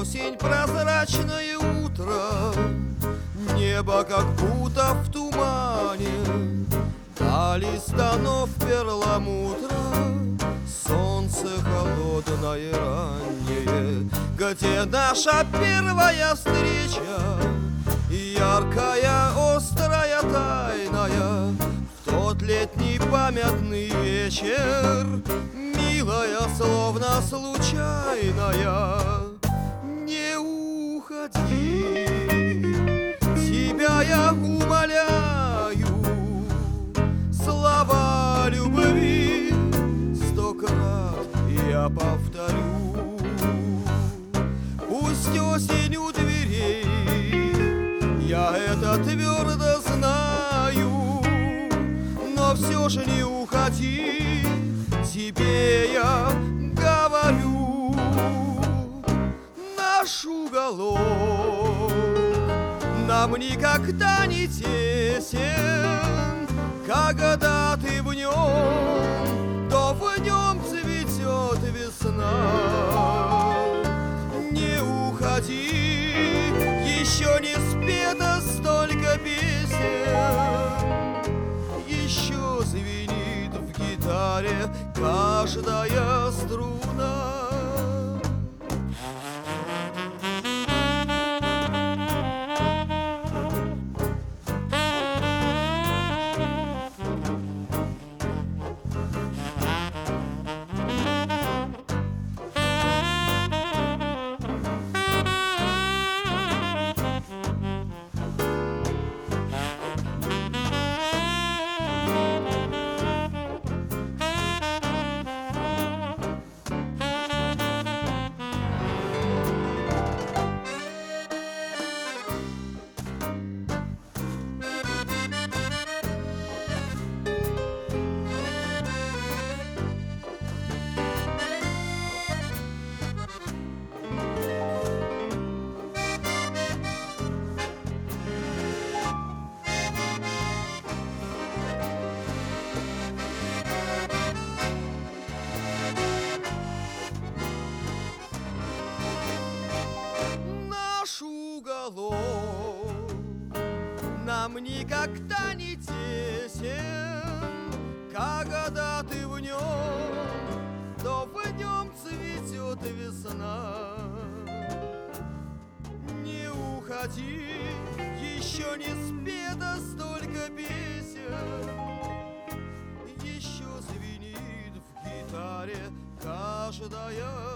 Осень, прозрачное утро, небо как будто в тумане, дали станов перламутра, солнце холодное раннее. Где наша первая встреча, яркая, острая, тайная, в тот летний памятный вечер, милая, словно случайная. Не уходи, тебя я умоляю, слова любви 100 крат я повторю. Пусть осень у дверей, я это твердо знаю, но все же не уходи, тебе я говорю. Наш уголок нам никогда не тесен, когда ты в нем, то в нем цветет весна. Не уходи, еще не спето столько песен, еще звенит в гитаре каждая струна. Нам никогда не тесен, когда ты в нем, то в нем цветет весна. Не уходи, еще не спето столько песен, еще звенит в гитаре каждая